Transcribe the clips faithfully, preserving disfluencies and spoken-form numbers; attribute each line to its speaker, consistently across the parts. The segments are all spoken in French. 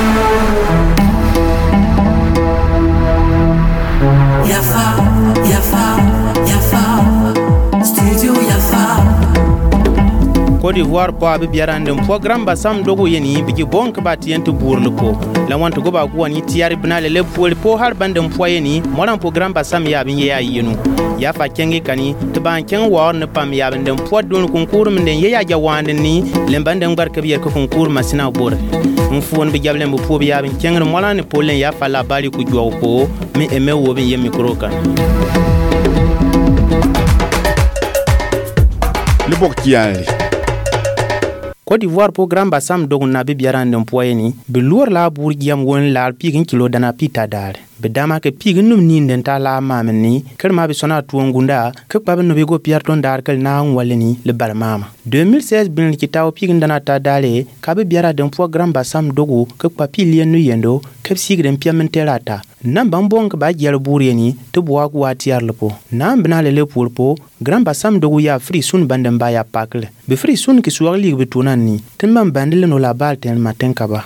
Speaker 1: Yafa, Yafa, Yafa, Studio Yafa. Côte d'Ivoire po abi biarande programme basam dogo yeni bigi bonk batien to burlu po la want go ba go ni tiari bnale le pol po har bandem po yeni moran programme basam ya bin ya yinu ya fa kenge kani to ban ken war ne pam ya bandem po don concours men ya ja wande ni le bandem barka bier ko concours masina bor mfon bi jablem bu po ya bin ken moran ne polen ya fa la bali ku jo po mi eme wo bin yemi kroka
Speaker 2: le boktiali
Speaker 1: Côte d'Ivoire programme basam dogun na bi biarande mpoyeni bi luor la burgiam won la pigin kilo dana pita dare be dama ke pigin num ni den ta la mamni kerma bi sona tuongunda ke pabe no bi go pierton dar kel na waleni le barmama deux mille seize bin ki taw pigin dana ta dale ka bi biara den programme basam dogu ke papi lien nu yendo ke sigren piamenterata nan bambon ke ba jar bureni to bo ak watiar lepo nan bna le le purpo grand basam dogu ya free sun bandem ba ya pakle be free sun ki suwar lig bi tunani timban bandile no la balten maten kaba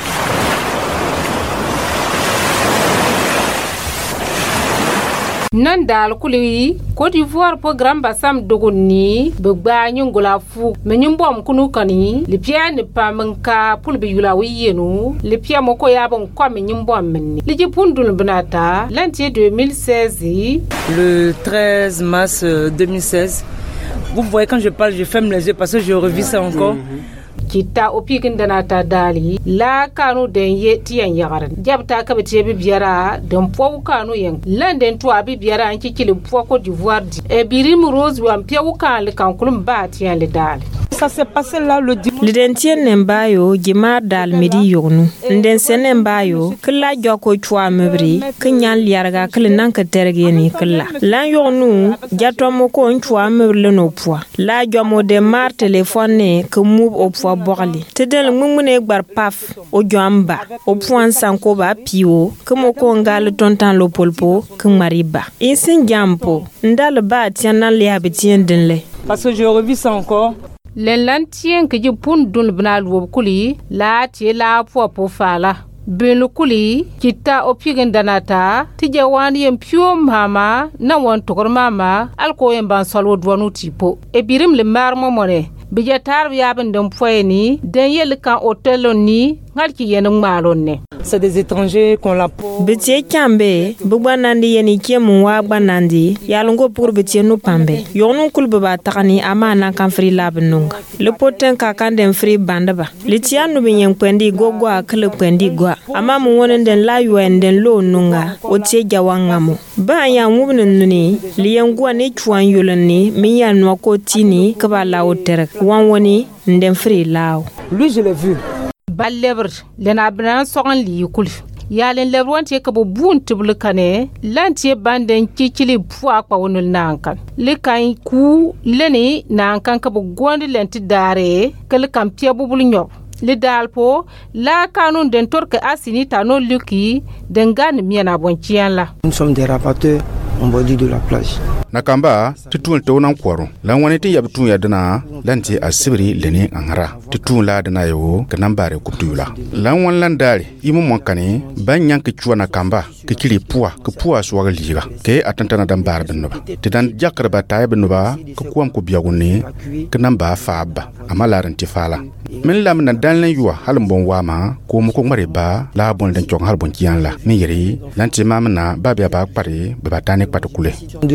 Speaker 3: nan dal kuli Côte d'Ivoire programme basam dogoni be gba nyungola fu me nyumbom kunu kani le pia ne pamanka pul be yula wiyenu le pia moko ya bon kwa me nyumbom menni le jipundul benata l'année deux mille seize
Speaker 4: le treize mars deux mille seize. Vous voyez quand je parle je ferme les yeux parce que je revis ça encore.
Speaker 3: Kita opikin danata dali la kanu den ye tiyan yagaran jabta ka bete bi biara den po kanu yen landen to abi biara an kikili po Côte d'Ivoire di e birim rose wa mpia wukan le kankulum ba tiyan le dali
Speaker 4: ça s'est passé là le
Speaker 5: le dentien nembayo gima dal midi yonu nden senembayo kala joko chwa mebri kinyan liarga kala nanka tergeni kala lan yonu jatomo ko chwa mebri no po la jomo de mar téléphone que move au po borli tedel mumune gbar paf o jamba o point sanko ba piwo kemo ko ngal tontan lo polpo ke mariba insin jampo ndal ba tianan li habitien denle
Speaker 4: parce que je revis ça encore.
Speaker 3: Len lantien ke jipun dun bnal wo kuli la ti la po po fala ben kuli kita opigen danata ti jawani yem pio mama na won tokor mama alko yem ban solwo dwanu tipo e birim le mar momone bija tar yaben dem foyeni den yel kan hotel ni ngalki yen ngalonne
Speaker 4: c'est des étrangers qu'on la
Speaker 5: betie kambe bugbanandi yeni kemu wa gbanandi yalongo pour betie no pambe yonu kulbe ba takani amana kan free lab nunga le poten ka kan dem free bandaba le tianu binyen kwendi gogo akle kwendi gwa ama mu wonen den la yuen den lo nunga o tie jawangamo ba ya mubnen nuni liyen gwa ne chuan yolani mi ya no ko tini ka ba la otere wan woni ndem free law
Speaker 4: lui je l'ai vu
Speaker 3: balleber lena bran sogan li kul yalen lebron te kabo bun tibul kane lantie banden kikili puwa kwa wonul nankan le kan ku leni nankan kabo gondi lenti dare kel kam pia bubul nyob le dalpo la kanun den torke asini tano luki dengan miena bonchian la
Speaker 6: nous sommes des rapporteurs on bordure de la plage
Speaker 2: nakamba tutun to nan kwaro lan wani tin yabtun ya dana lanti asibri leni angara tutun la dana yo kanan bare kuptula lan wan lan dare imu mon kane ban yank chuwa nakamba ke kili puwa ke puwa suwa liga ke atantana dan bar benno ba tidan jakra ba tay benno ba ko kuam ko biaguni kanan ba faaba amala ranti fala min lam na dalne yuwa halin bon wama ko mu ko mare ba la bon den chong hal bon kiyan la min yeri lanti mamna ba ba ba pare ba tane patukule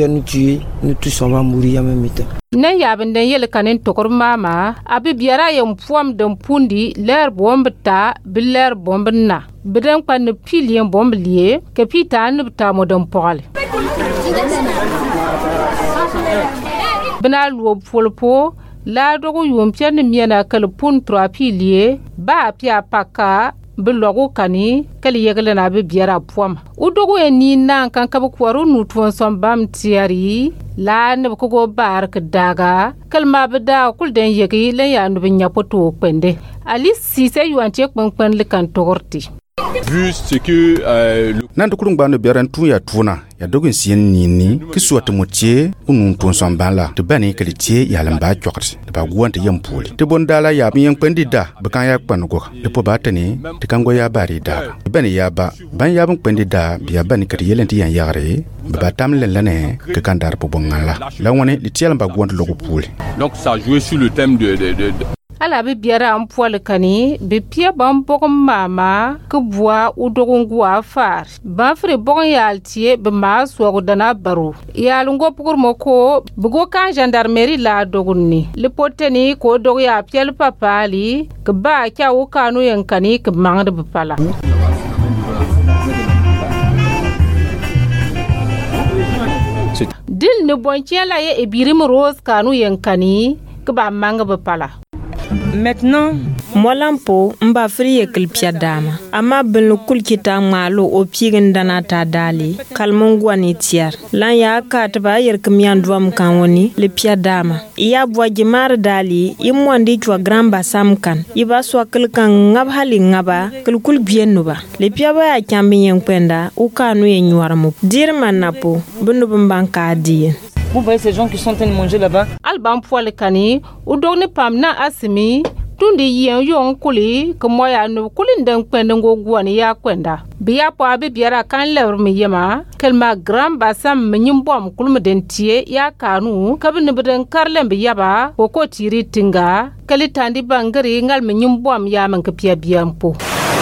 Speaker 6: nous tous on va mourir en même temps.
Speaker 3: Na yaben den yel kanen tokor mama abi biara yem puam den pundi ler bombta biler bombna bidan pan pilien bomblier ke pita nubta modon pole bana luo polpo la dogo yom pian miena kal pun trois pilier ba pia paka bilogo kani kali yegle na be biara puam udogo eni nan kan kab kwaro nutwon som bam tiari la ne ko go bar ka daga kalma bida kul den yegi le ya no binya poto kwende ali si se yuante kpon kpon le kan torti
Speaker 7: Vu ce que euh,
Speaker 2: nan dukurung banu biaran tu ya tuna ya dogun sien nini ki suat motie unun ton sambala de bani kalitie ya lamba chokri de ba guante yampuli de bondala ya mi yankpendi da bakan ya kpanugo de po batani de kango ya bari da bani ya ba ban ya bankpendi da biya bani kadi yelenti yan yagre ba tam lelane ke kandar po bongala la woni de tiel ba guante logo puli.
Speaker 7: Donc ça jouait sur le thème de, de, de, de...
Speaker 3: ala bi biara am poil kani bi pia bam bogum mama ke boa u dogungu afar ba fre bogon yaltie be ma so dana baro yalungo pukur moko bugo kan gendarmerie la dogunni le poteni ko dog ya piel papali ke ba kya u kanu yankani ke mangde be pala dil ne bonchiela ye ebirim rose kanu yankani ke ba manga be pala.
Speaker 4: Maintenant,
Speaker 5: Molampo mba friye kilpia dama ama bin kulkita malo o pigin dana ta dali kalmungwa ni tiar lan ya ka taba yer kmian duam kan woni le pia dama iya bwa jimar dali imwandi chwa gramba samkan iba swa kilkan ngab hali ngaba kulkul biennuba le pia ba ya kyambi yen kwenda u kanu ye nywarmu dirman napo bunu bambanka diye.
Speaker 4: Vous voyez ces gens qui sont en train de manger là-bas.
Speaker 3: Alban poil kani u dogne pamna asimi tundi yen yon kuli ko moya no kulin den kwenda ngogwani ya kwenda biya po abi biara kan lewr mi yema kelma gram basam menyim bom kulum den tie ya kanu kabin beden karlem biya ba ko ko tiri tinga kali tandi bangari ngal menyim bom ya man ka pia biampo.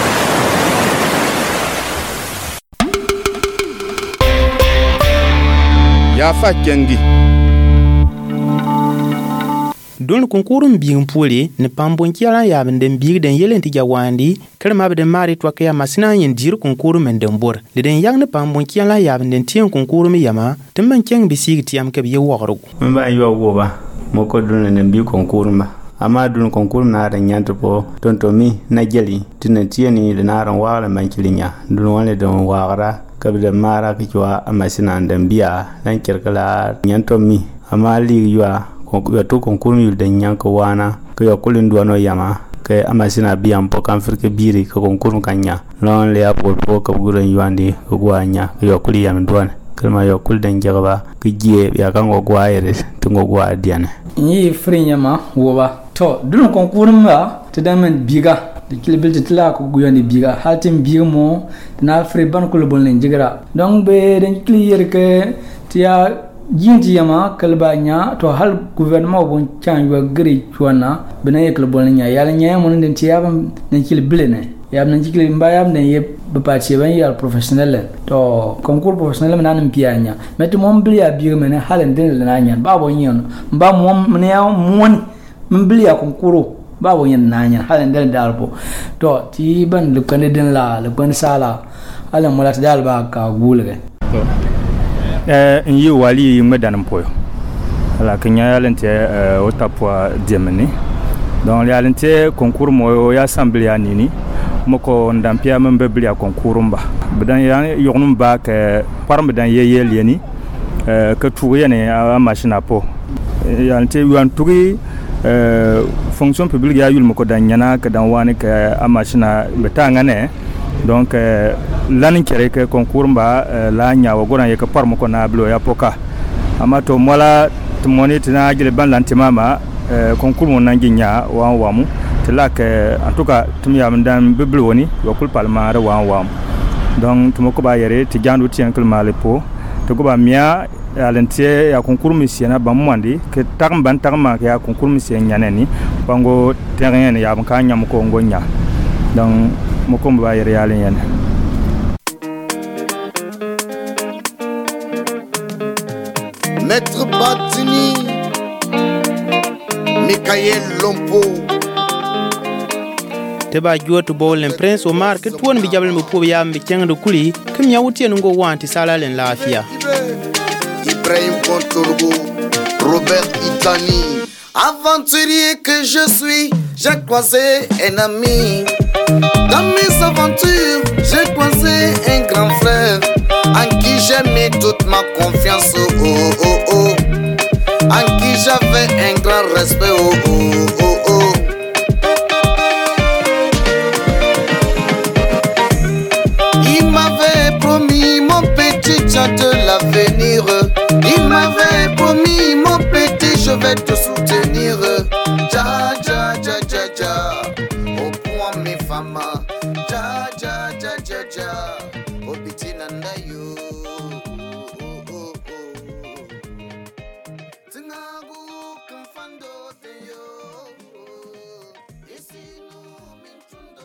Speaker 2: Ya fa kengi
Speaker 1: don konkurum biing puli ne pambon kiala ya den biig den yelenti jawandi kerma den mari to kaya masina yin dir konkurum men den bor le den yang ne pambon kiala ya den tien konkurum yama temman keng bisig tiam ke biye wogro
Speaker 8: men ba yo woba moko don ne bi konkurum ba ama dun konkurum na ran yanto po tontomi na jeli tinan tieni de na ran wala man kilinya dun wala don wagara kabda mara kiwa amasina den biya dan kirkala nyantomi ama li ywa ko to konkurum yul den yanko wana ko yakulin duano yama ke amasina biam po kan firke biri ko konkurum kanya lon le apo po ko guran yuandi ko gwanya ko yakuli yam duana kalma yakul den jagaba ko jiye ya kan go gwaire to go gwa diane
Speaker 9: yi frinyama woba to dun konkurum ba to damen biga de kilbil de tla ko guyani biga hatim bigmo na fri ban ko lebon len jigra donc be den clear ke tia jinti yama kalbanya to hal gouvernement bon chan yo gri chwana bena yek lebon nya yala nya mon den tia bam den kilbil ne yam nan jikli mbayam ne ye be parti ban yal professionnel to concours professionnel nan pianya metti mom blia biga mena halen den na nya babo nyon mba mom ne ya moni mblia concours babo nyen na nya halen den dalbo to ti ban le kan den la le ban sala halen molat dalba ka gulge
Speaker 8: eh yi wali medan poyo ala kenya yalente otapwa diemeni donc yalente concours mo ya assemblia nini moko ndampia membe blia konkurumba bidan ya yognum ba ke parm bidan ye ye lieni euh que touye ne a machine po ya nte yuan tugi euh fonction publique ya yul moko dan nyana ke dan wani ke a machine betanga ne donc lanin kere ke konkurumba la nyawo gona ye ke parm ko na blo ya poka amato mola to monite na gele ban lantimama euh concours mon nanginya wa wamu like en tout cas tumi am dan bibli woni wakul palmare wa wa donc tumo ko ba yere ti jandu ti ankul malepo to ko ba mia alentie ya concours misiena ba mwandi ke tagm ban tagma ya concours misien nyaneni bango terrain ya ban ka nyam ko ngonya donc mo ko ba yere yalen yen
Speaker 10: Maître Batini Michael Lompo
Speaker 1: teba juoto bolen prince Omar ke tuon bi jabal mo po ya mbi kengdo kuli kim ya wuti ngo wanti salalen lafiya
Speaker 10: Ibrahim Contorgo Robert Itani aventurier que je suis j'ai croisé un ami dans mes aventures j'ai croisé un grand frère en qui j'ai mis toute ma confiance oh oh oh oh en qui j'avais un grand respect oh oh oh oh Ja ja ja ja ja Obitina ndayo